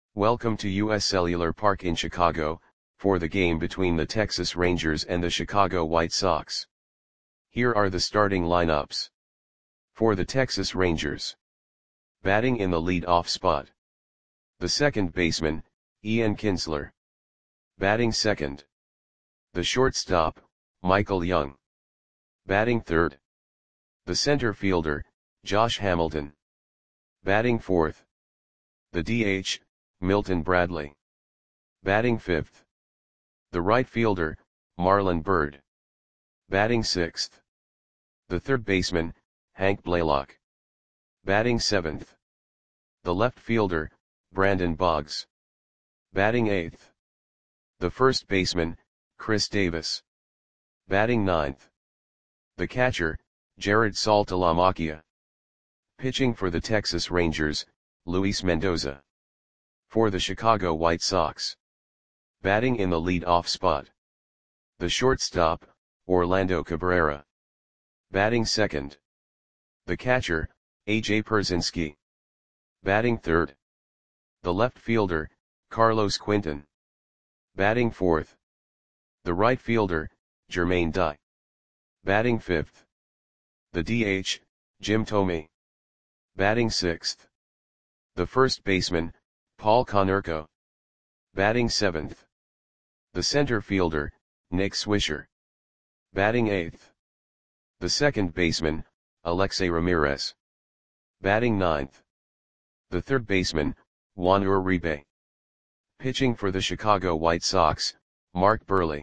Welcome to U.S. Cellular Park in Chicago, for the game between the Texas Rangers and the Chicago White Sox. Here are the starting lineups. For the Texas Rangers. Batting in the lead-off spot. The second baseman, Ian Kinsler. Batting second. The shortstop, Michael Young. Batting third. The center fielder, Josh Hamilton. Batting fourth. The DH, Milton Bradley. Batting fifth. The right fielder, Marlon Byrd. Batting sixth. The third baseman, Hank Blaylock. Batting seventh. The left fielder, Brandon Boggs. Batting eighth. The first baseman, Chris Davis. Batting ninth. The catcher, Jared Saltalamacchia. Pitching for the Texas Rangers, Luis Mendoza. For the Chicago White Sox. Batting in the lead-off spot. The shortstop, Orlando Cabrera. Batting second. The catcher, A.J. Pierzynski. Batting third. The left fielder, Carlos Quinton. Batting fourth. The right fielder, Jermaine Dye. Batting fifth. The DH, Jim Thome. Batting sixth. The first baseman, Paul Konerko. Batting seventh. The center fielder, Nick Swisher. Batting eighth. The second baseman, Alexei Ramirez. Batting ninth. The third baseman, Juan Uribe. Pitching for the Chicago White Sox, Mark Buehrle.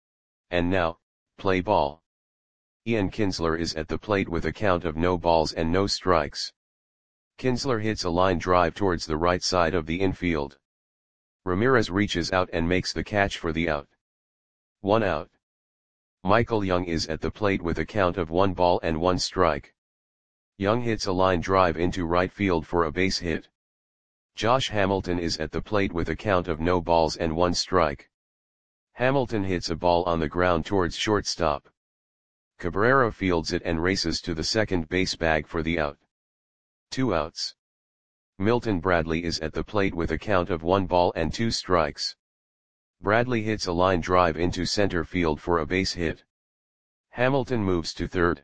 And now, play ball. Ian Kinsler is at the plate with a count of no balls and no strikes. Kinsler hits a line drive towards the right side of the infield. Ramirez reaches out and makes the catch for the out. 1 out. Michael Young is at the plate with a count of 1 ball and 1 strike. Young hits a line drive into right field for a base hit. Josh Hamilton is at the plate with a count of no balls and 1 strike. Hamilton hits a ball on the ground towards shortstop. Cabrera fields it and races to the second base bag for the out. 2 outs. Milton Bradley is at the plate with a count of 1 ball and 2 strikes. Bradley hits a line drive into center field for a base hit. Hamilton moves to third.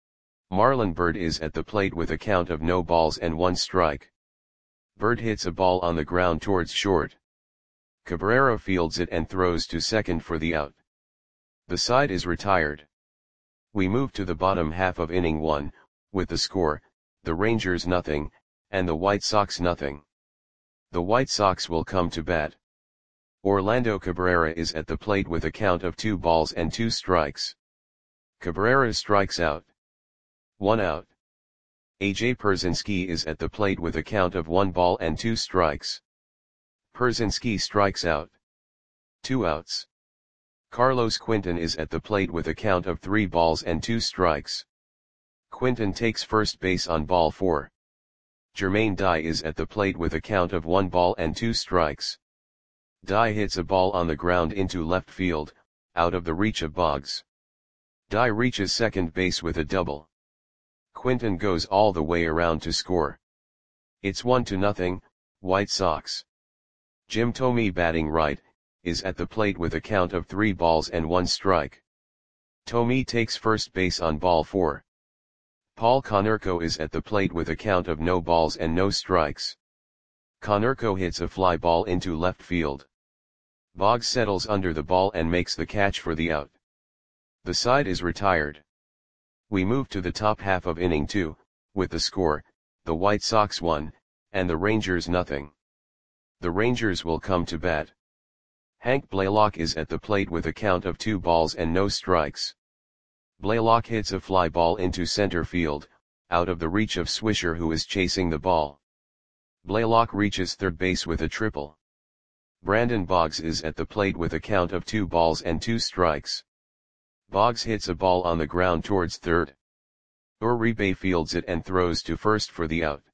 Marlon Byrd is at the plate with a count of no balls and 1 strike. Byrd hits a ball on the ground towards short. Cabrera fields it and throws to second for the out. The side is retired. We move to the bottom half of inning 1, with the score, the Rangers nothing, and the White Sox nothing. The White Sox will come to bat. Orlando Cabrera is at the plate with a count of 2 balls and 2 strikes. Cabrera strikes out. 1 out. A.J. Pierzynski is at the plate with a count of 1 ball and 2 strikes. Pierzynski strikes out. 2 outs. Carlos Quinton is at the plate with a count of 3 balls and 2 strikes. Quinton takes first base on ball 4. Jermaine Dye is at the plate with a count of 1 ball and 2 strikes. Dye hits a ball on the ground into left field, out of the reach of Boggs. Dye reaches second base with a double. Quinton goes all the way around to score. It's 1-0, White Sox. Jim Thome, batting right, is at the plate with a count of 3 balls and 1 strike. Thome takes first base on ball 4. Paul Konerko is at the plate with a count of no balls and no strikes. Konerko hits a fly ball into left field. Boggs settles under the ball and makes the catch for the out. The side is retired. We move to the top half of inning 2, with the score, the White Sox 1, and the Rangers nothing. The Rangers will come to bat. Hank Blaylock is at the plate with a count of 2 balls and no strikes. Blaylock hits a fly ball into center field, out of the reach of Swisher, who is chasing the ball. Blaylock reaches third base with a triple. Brandon Boggs is at the plate with a count of 2 balls and 2 strikes. Boggs hits a ball on the ground towards third. Uribe fields it and throws to first for the out.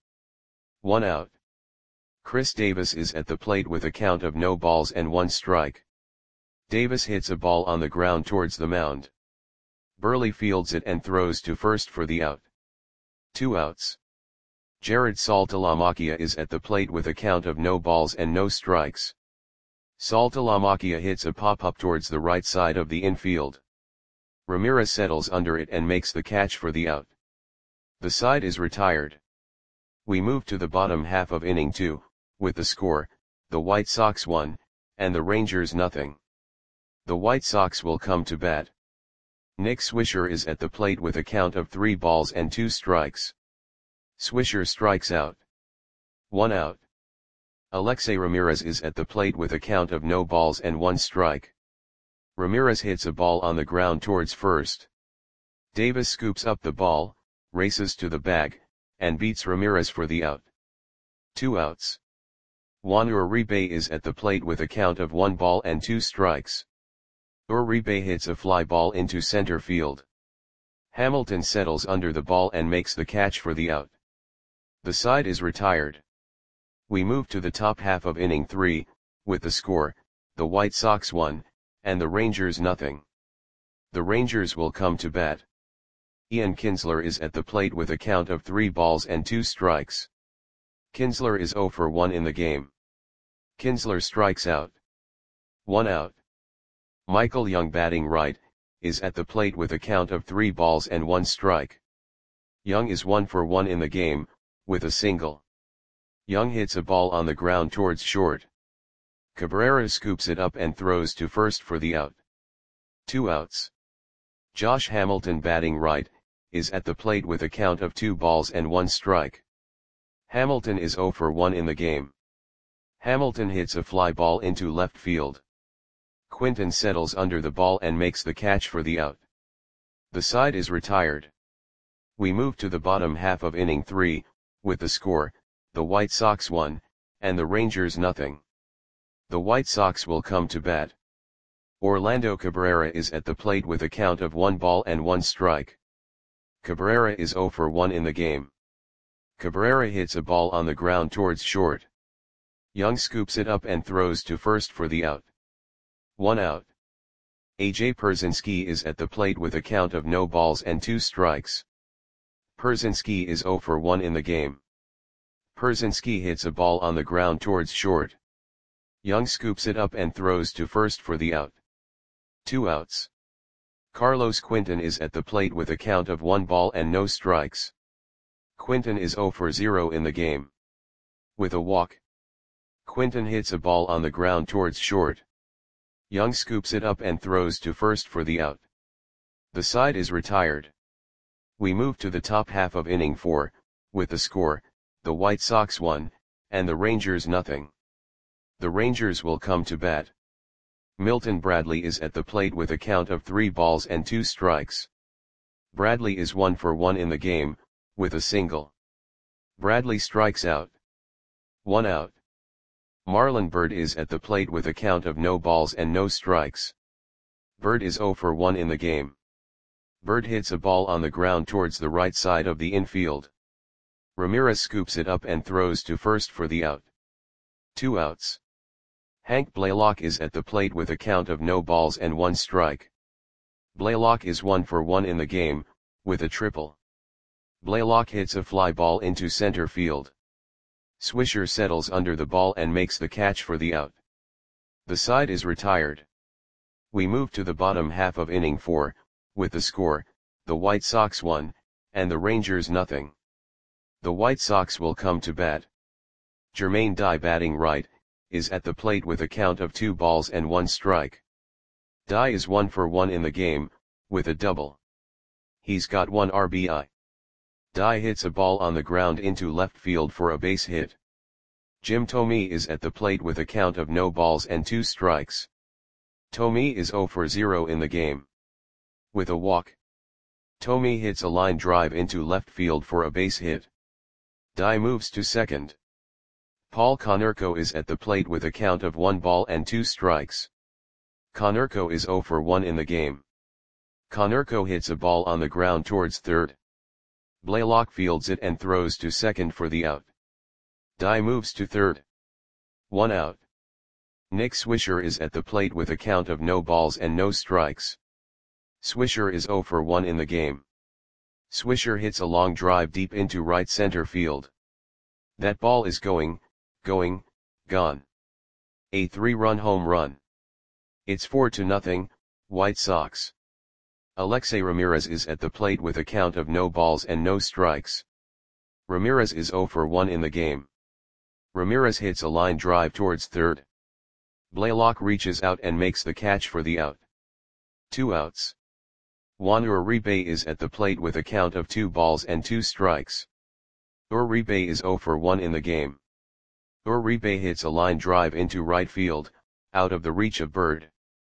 1 out. Chris Davis is at the plate with a count of no balls and 1 strike. Davis hits a ball on the ground towards the mound. Buehrle fields it and throws to first for the out. 2 outs. Jared Saltalamacchia is at the plate with a count of no balls and no strikes. Saltalamacchia hits a pop-up towards the right side of the infield. Ramirez settles under it and makes the catch for the out. The side is retired. We move to the bottom half of inning 2, with the score, the White Sox 1, and the Rangers nothing. The White Sox will come to bat. Nick Swisher is at the plate with a count of 3 balls and 2 strikes. Swisher strikes out. 1 out. Alexei Ramirez is at the plate with a count of no balls and 1 strike. Ramirez hits a ball on the ground towards first. Davis scoops up the ball, races to the bag, and beats Ramirez for the out. 2 outs. Juan Uribe is at the plate with a count of 1 ball and 2 strikes. Uribe hits a fly ball into center field. Hamilton settles under the ball and makes the catch for the out. The side is retired. We move to the top half of inning 3, with the score, the White Sox 1, and the Rangers nothing. The Rangers will come to bat. Ian Kinsler is at the plate with a count of 3 balls and 2 strikes. Kinsler is 0 for 1 in the game. Kinsler strikes out. 1 out. Michael Young, batting right, is at the plate with a count of 3 balls and 1 strike. Young is 1 for 1 in the game, with a single. Young hits a ball on the ground towards short. Cabrera scoops it up and throws to first for the out. 2 outs. Josh Hamilton, batting right, is at the plate with a count of 2 balls and 1 strike. Hamilton is 0 for 1 in the game. Hamilton hits a fly ball into left field. Quinton settles under the ball and makes the catch for the out. The side is retired. We move to the bottom half of inning 3, with the score, the White Sox 1, and the Rangers nothing. The White Sox will come to bat. Orlando Cabrera is at the plate with a count of 1 ball and 1 strike. Cabrera is 0 for 1 in the game. Cabrera hits a ball on the ground towards short. Young scoops it up and throws to first for the out. 1 out. AJ Pierzynski is at the plate with a count of no balls and 2 strikes. Pierzynski is 0 for 1 in the game. Pierzynski hits a ball on the ground towards short. Young scoops it up and throws to first for the out. 2 outs. Carlos Quinton is at the plate with a count of 1 ball and no strikes. Quinton is 0 for 0 in the game. With a walk. Quinton hits a ball on the ground towards short. Young scoops it up and throws to first for the out. The side is retired. We move to the top half of inning 4, with the score, the White Sox 1, and the Rangers nothing. The Rangers will come to bat. Milton Bradley is at the plate with a count of 3 balls and 2 strikes. Bradley is 1 for 1 in the game, with a single. Bradley strikes out. 1 out. Marlon Byrd is at the plate with a count of no balls and no strikes. Byrd is 0 for 1 in the game. Byrd hits a ball on the ground towards the right side of the infield. Ramirez scoops it up and throws to first for the out. 2 outs. Hank Blaylock is at the plate with a count of no balls and 1 strike. Blaylock is 1 for 1 in the game, with a triple. Blaylock hits a fly ball into center field. Swisher settles under the ball and makes the catch for the out. The side is retired. We move to the bottom half of inning 4, with the score, the White Sox 1, and the Rangers nothing. The White Sox will come to bat. Jermaine Dye, batting right, is at the plate with a count of 2 balls and 1 strike. Dye is 1 for 1 in the game, with a double. He's got 1 RBI. Dye hits a ball on the ground into left field for a base hit. Jim Thome is at the plate with a count of no balls and 2 strikes. Thome is 0 for 0 in the game. With a walk. Thome hits a line drive into left field for a base hit. Dye moves to second. Paul Konerko is at the plate with a count of 1 ball and 2 strikes. Konerko is 0 for 1 in the game. Konerko hits a ball on the ground towards third. Blaylock fields it and throws to second for the out. Dye moves to third. 1 out. Nick Swisher is at the plate with a count of no balls and no strikes. Swisher is 0 for 1 in the game. Swisher hits a long drive deep into right center field. That ball is going, gone. A 3-run home run. It's 4-0, White Sox. Alexei Ramirez is at the plate with a count of no balls and no strikes. Ramirez is 0 for 1 in the game. Ramirez hits a line drive towards third. Blaylock reaches out and makes the catch for the out. 2 outs. Juan Uribe is at the plate with a count of 2 balls and 2 strikes. Uribe is 0 for 1 in the game. Uribe hits a line drive into right field, out of the reach of Bird.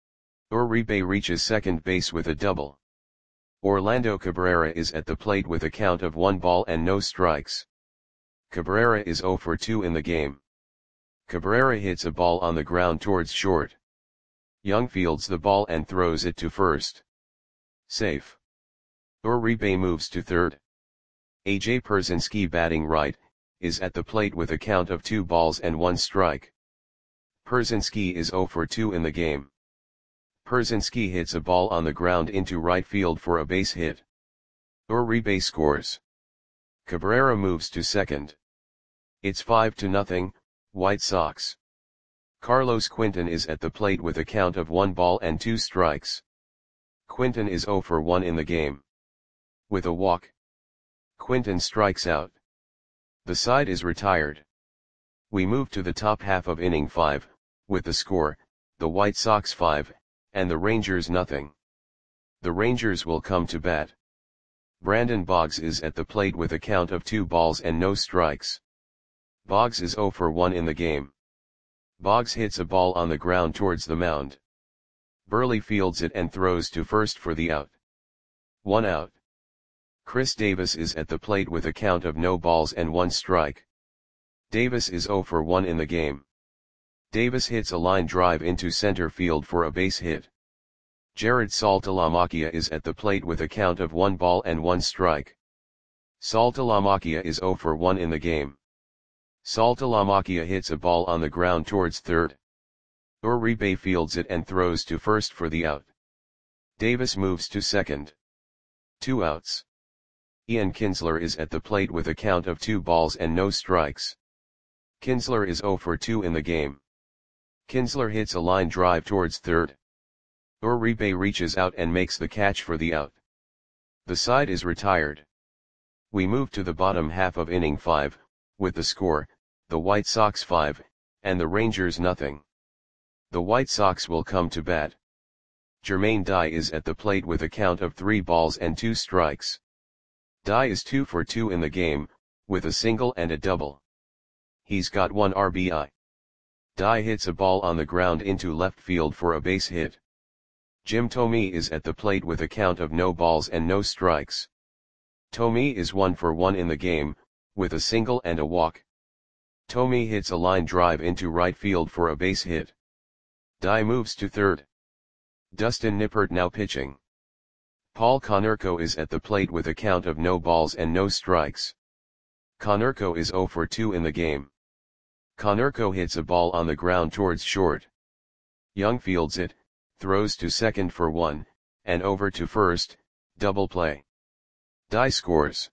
Uribe reaches second base with a double. Orlando Cabrera is at the plate with a count of 1 ball and no strikes. Cabrera is 0 for 2 in the game. Cabrera hits a ball on the ground towards short. Young fields the ball and throws it to first. Safe. Uribe moves to third. A.J. Pierzynski, batting right, is at the plate with a count of 2 balls and 1 strike. Pierzynski is 0 for 2 in the game. Pierzynski hits a ball on the ground into right field for a base hit. Uribe scores. Cabrera moves to second. It's 5-0, White Sox. Carlos Quinton is at the plate with a count of 1 ball and 2 strikes. Quinton is 0 for 1 in the game. With a walk, Quinton strikes out. The side is retired. We move to the top half of inning 5, with the score, the White Sox 5, and the Rangers nothing. The Rangers will come to bat. Brandon Boggs is at the plate with a count of 2 balls and no strikes. Boggs is 0 for 1 in the game. Boggs hits a ball on the ground towards the mound. Burley fields it and throws to first for the out. 1 out. Chris Davis is at the plate with a count of no balls and 1 strike. Davis is 0 for 1 in the game. Davis hits a line drive into center field for a base hit. Jared Saltalamacchia is at the plate with a count of 1 ball and 1 strike. Saltalamacchia is 0 for 1 in the game. Saltalamacchia hits a ball on the ground towards third. Uribe fields it and throws to first for the out. Davis moves to second. 2 outs. Ian Kinsler is at the plate with a count of 2 balls and no strikes. Kinsler is 0 for 2 in the game. Kinsler hits a line drive towards third. Uribe reaches out and makes the catch for the out. The side is retired. We move to the bottom half of inning 5, with the score, the White Sox 5, and the Rangers nothing. The White Sox will come to bat. Jermaine Dye is at the plate with a count of 3 balls and 2 strikes. Dye is 2 for 2 in the game, with a single and a double. He's got 1 RBI. Dye hits a ball on the ground into left field for a base hit. Jim Thome is at the plate with a count of no balls and no strikes. Thome is 1 for 1 in the game, with a single and a walk. Thome hits a line drive into right field for a base hit. Dye moves to third. Dustin Nippert now pitching. Paul Konerko is at the plate with a count of no balls and no strikes. Konerko is 0 for 2 in the game. Konerko hits a ball on the ground towards short. Young fields it, throws to second for 1, and over to first, double play. Dye scores.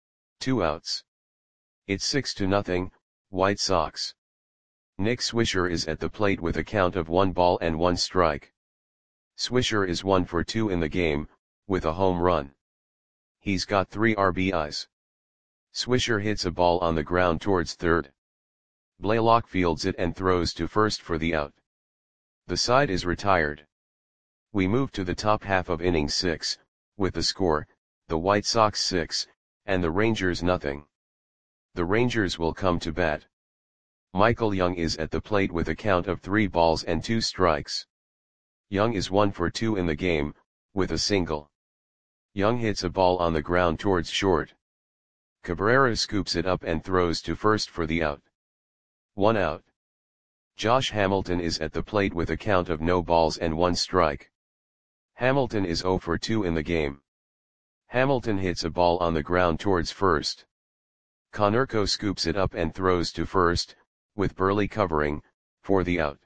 2 outs. It's 6-0, White Sox. Nick Swisher is at the plate with a count of 1 ball and 1 strike. Swisher is 1 for 2 in the game, with a home run. He's got 3 RBIs. Swisher hits a ball on the ground towards third. Blaylock fields it and throws to first for the out. The side is retired. We move to the top half of inning 6, with the score, the White Sox 6, and the Rangers nothing. The Rangers will come to bat. Michael Young is at the plate with a count of 3 balls and 2 strikes. Young is 1 for 2 in the game, with a single. Young hits a ball on the ground towards short. Cabrera scoops it up and throws to first for the out. 1 out. Josh Hamilton is at the plate with a count of no balls and 1 strike. Hamilton is 0 for 2 in the game. Hamilton hits a ball on the ground towards first. Konerko scoops it up and throws to first, with Burley covering, for the out.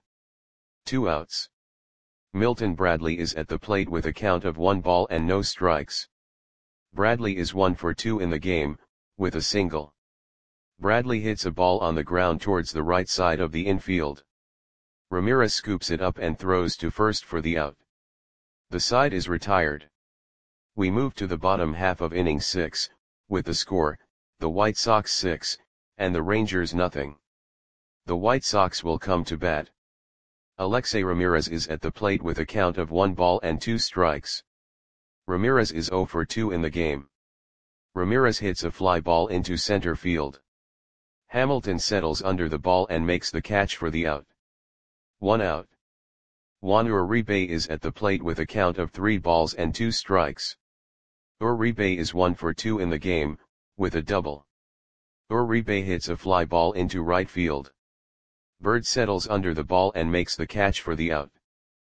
2 outs. Milton Bradley is at the plate with a count of 1 ball and no strikes. Bradley is 1 for 2 in the game, with a single. Bradley hits a ball on the ground towards the right side of the infield. Ramirez scoops it up and throws to first for the out. The side is retired. We move to the bottom half of inning 6, with the score, the White Sox 6, and the Rangers nothing. The White Sox will come to bat. Alexei Ramirez is at the plate with a count of 1 ball and 2 strikes. Ramirez is 0 for 2 in the game. Ramirez hits a fly ball into center field. Hamilton settles under the ball and makes the catch for the out. 1 out. Juan Uribe is at the plate with a count of 3 balls and 2 strikes. Uribe is 1 for 2 in the game, with a double. Uribe hits a fly ball into right field. Bird settles under the ball and makes the catch for the out.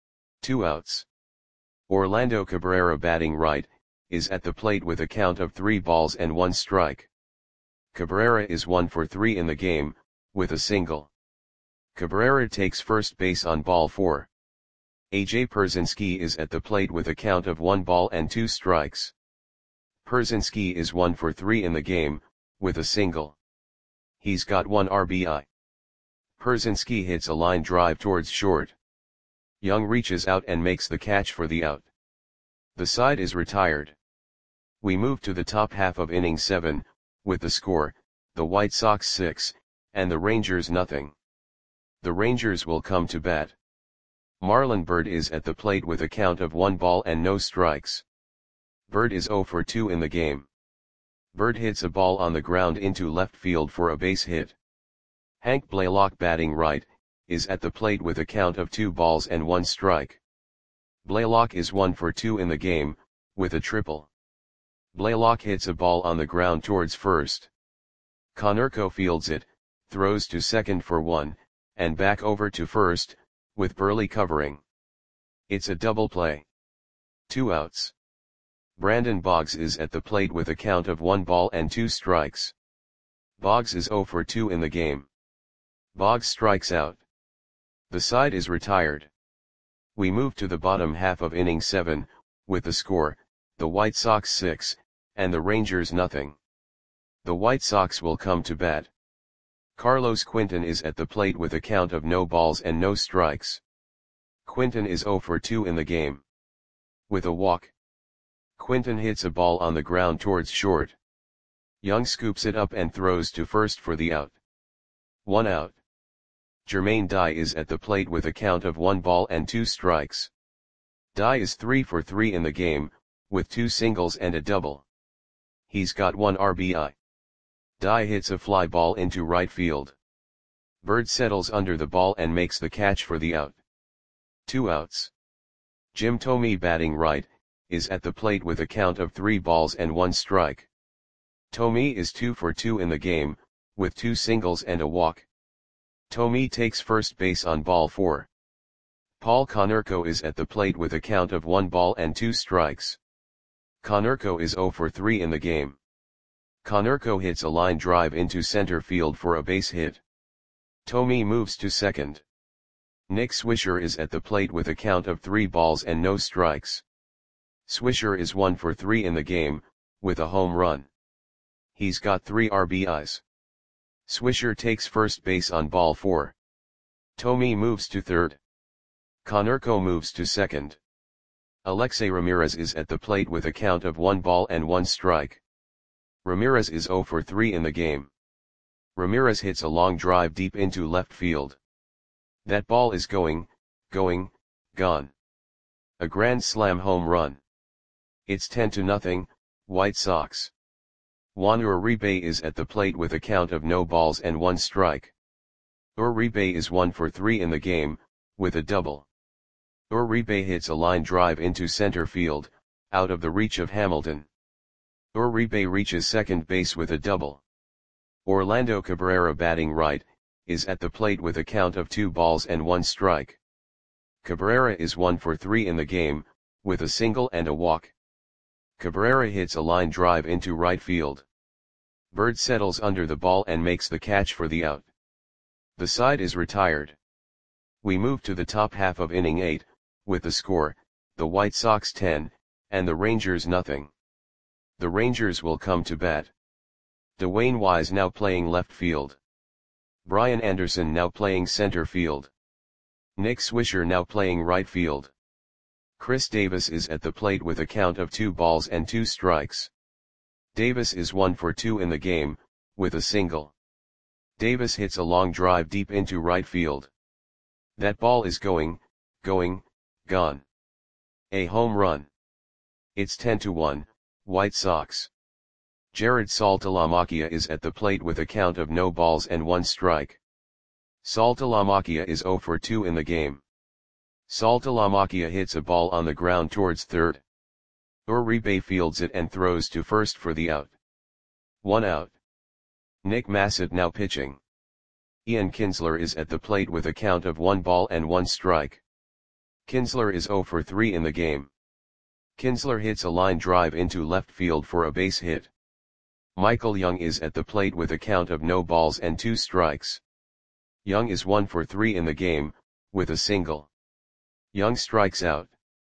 2 outs. Orlando Cabrera, batting right, is at the plate with a count of 3 balls and 1 strike. Cabrera is 1 for 3 in the game, with a single. Cabrera takes first base on ball 4. AJ Pierzynski is at the plate with a count of 1 ball and 2 strikes. Pierzynski is 1 for 3 in the game, with a single. He's got 1 RBI. Pierzynski hits a line drive towards short. Young reaches out and makes the catch for the out. The side is retired. We move to the top half of inning 7, with the score, the White Sox 6, and the Rangers nothing. The Rangers will come to bat. Marlon Byrd is at the plate with a count of 1 ball and no strikes. Byrd is 0 for 2 in the game. Byrd hits a ball on the ground into left field for a base hit. Hank Blaylock, batting right, is at the plate with a count of 2 balls and 1 strike. Blaylock is 1 for 2 in the game, with a triple. Blaylock hits a ball on the ground towards first. Konerko fields it, throws to second for 1, and back over to first, with Burley covering. It's a double play. 2 outs. Brandon Boggs is at the plate with a count of 1 ball and 2 strikes. Boggs is 0 for 2 in the game. Boggs strikes out. The side is retired. We move to the bottom half of inning 7, with the score, the White Sox 6, and the Rangers nothing. The White Sox will come to bat. Carlos Quinton is at the plate with a count of no balls and no strikes. Quinton is 0 for 2 in the game. With a walk. Quinton hits a ball on the ground towards short. Young scoops it up and throws to first for the out. 1 out. Jermaine Dye is at the plate with a count of 1 ball and 2 strikes. Dye is 3 for 3 in the game, with 2 singles and a double. He's got 1 RBI. Dye hits a fly ball into right field. Bird settles under the ball and makes the catch for the out. 2 outs. Jim Thome, batting right, is at the plate with a count of 3 balls and 1 strike. Thome is 2 for 2 in the game, with 2 singles and a walk. Thome takes first base on ball 4. Paul Konerko is at the plate with a count of 1 ball and 2 strikes. Konerko is 0 for 3 in the game. Konerko hits a line drive into center field for a base hit. Thome moves to second. Nick Swisher is at the plate with a count of 3 balls and no strikes. Swisher is 1 for 3 in the game, with a home run. He's got 3 RBIs. Swisher takes first base on ball 4. Thome moves to third. Konerko moves to second. Alexei Ramirez is at the plate with a count of 1 ball and 1 strike. Ramirez is 0 for 3 in the game. Ramirez hits a long drive deep into left field. That ball is gone. A grand slam home run. It's 10-0, White Sox. Juan Uribe is at the plate with a count of no balls and 1 strike. Uribe is 1 for 3 in the game, with a double. Uribe hits a line drive into center field, out of the reach of Hamilton. Uribe reaches second base with a double. Orlando Cabrera, batting right, is at the plate with a count of 2 balls and 1 strike. Cabrera is 1 for 3 in the game, with a single and a walk. Cabrera hits a line drive into right field. Bird settles under the ball and makes the catch for the out. The side is retired. We move to the top half of inning 8, with the score, the White Sox 10, and the Rangers nothing. The Rangers will come to bat. Dwayne Wise now playing left field. Brian Anderson now playing center field. Nick Swisher now playing right field. Chris Davis is at the plate with a count of 2 balls and 2 strikes. Davis is 1 for 2 in the game, with a single. Davis hits a long drive deep into right field. That ball is gone. A home run. It's 10-1, White Sox. Jared Saltalamacchia is at the plate with a count of no balls and 1 strike. Saltalamacchia is 0 for 2 in the game. Saltalamacchia hits a ball on the ground towards third. Uribe fields it and throws to first for the out. 1 out. Nick Massett now pitching. Ian Kinsler is at the plate with a count of 1 ball and 1 strike. Kinsler is 0 for 3 in the game. Kinsler hits a line drive into left field for a base hit. Michael Young is at the plate with a count of no balls and 2 strikes. Young is 1 for 3 in the game, with a single. Young strikes out.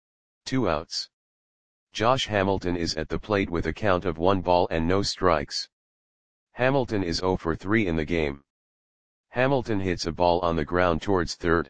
2 outs. Josh Hamilton is at the plate with a count of 1 ball and no strikes. Hamilton is 0 for 3 in the game. Hamilton hits a ball on the ground towards third.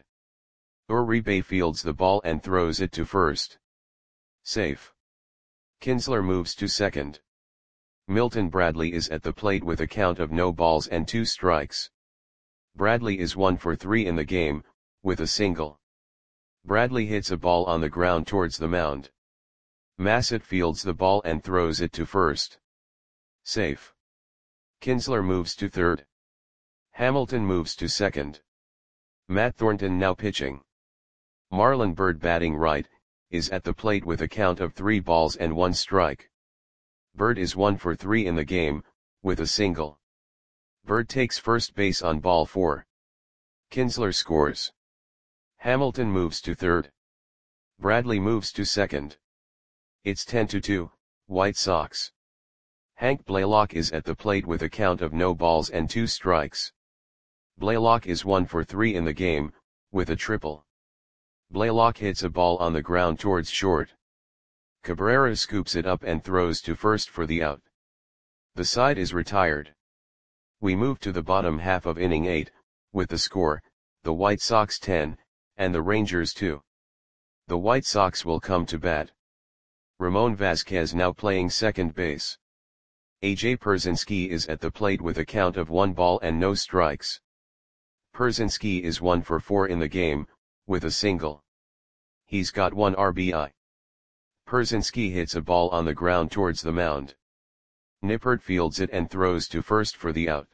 Uribe fields the ball and throws it to first. Safe. Kinsler moves to second. Milton Bradley is at the plate with a count of no balls and 2 strikes. Bradley is 1 for 3 in the game, with a single. Bradley hits a ball on the ground towards the mound. Massett fields the ball and throws it to first. Safe. Kinsler moves to third. Hamilton moves to second. Matt Thornton now pitching. Marlon Byrd batting right, is at the plate with a count of 3 balls and 1 strike. Byrd is 1 for 3 in the game, with a single. Byrd takes first base on ball 4. Kinsler scores. Hamilton moves to third. Bradley moves to second. It's 10-2, White Sox. Hank Blaylock is at the plate with a count of no balls and 2 strikes. Blaylock is 1 for 3 in the game, with a triple. Blaylock hits a ball on the ground towards short. Cabrera scoops it up and throws to first for the out. The side is retired. We move to the bottom half of inning 8, with the score, the White Sox 10, and the Rangers 2. The White Sox will come to bat. Ramon Vasquez now playing second base. A.J. Pierzynski is at the plate with a count of 1 ball and no strikes. Pierzynski is 1 for 4 in the game, with a single. He's got 1 RBI. Pierzynski hits a ball on the ground towards the mound. Nippert fields it and throws to first for the out.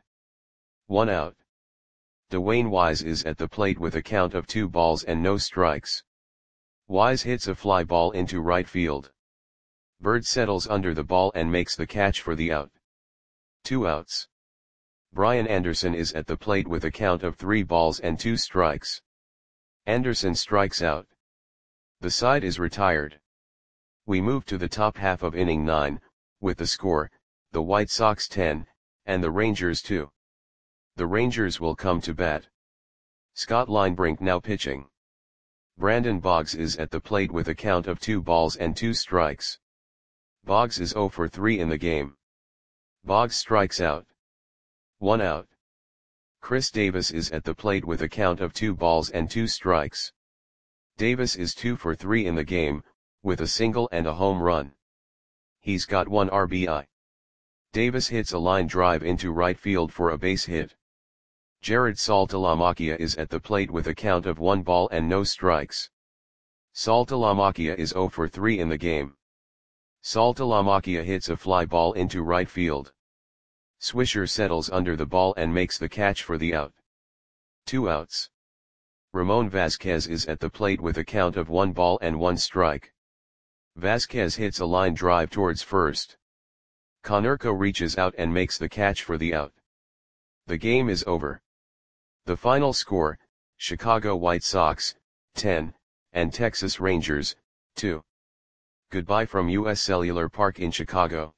1 out. Dwayne Wise is at the plate with a count of 2 balls and no strikes. Wise hits a fly ball into right field. Byrd settles under the ball and makes the catch for the out. 2 outs. Brian Anderson is at the plate with a count of 3 balls and 2 strikes. Anderson strikes out. The side is retired. We move to the top half of inning 9, with the score, the White Sox 10, and the Rangers 2. The Rangers will come to bat. Scott Linebrink now pitching. Brandon Boggs is at the plate with a count of 2 balls and 2 strikes. Boggs is 0 for 3 in the game. Boggs strikes out. 1 out. Chris Davis is at the plate with a count of 2 balls and 2 strikes. Davis is 2 for 3 in the game, with a single and a home run. He's got 1 RBI. Davis hits a line drive into right field for a base hit. Jared Saltalamacchia is at the plate with a count of 1 ball and no strikes. Saltalamacchia is 0 for 3 in the game. Saltalamacchia hits a fly ball into right field. Swisher settles under the ball and makes the catch for the out. 2 outs. Ramon Vasquez is at the plate with a count of 1 ball and 1 strike. Vasquez hits a line drive towards first. Konerko reaches out and makes the catch for the out. The game is over. The final score, Chicago White Sox, 10, and Texas Rangers, 2. Goodbye from US Cellular Park in Chicago.